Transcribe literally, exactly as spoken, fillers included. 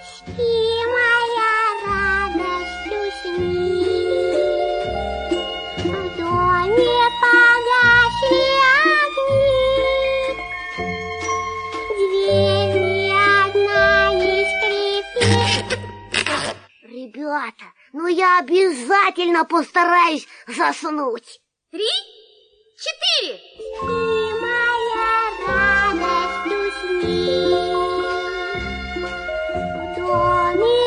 Спи, моя радость, усни. В доме погасли огни, дверь ни одна не скрипит. Ребята, ну я обязательно постараюсь заснуть. Три, четыре. Спи, моя радость, усни. В доме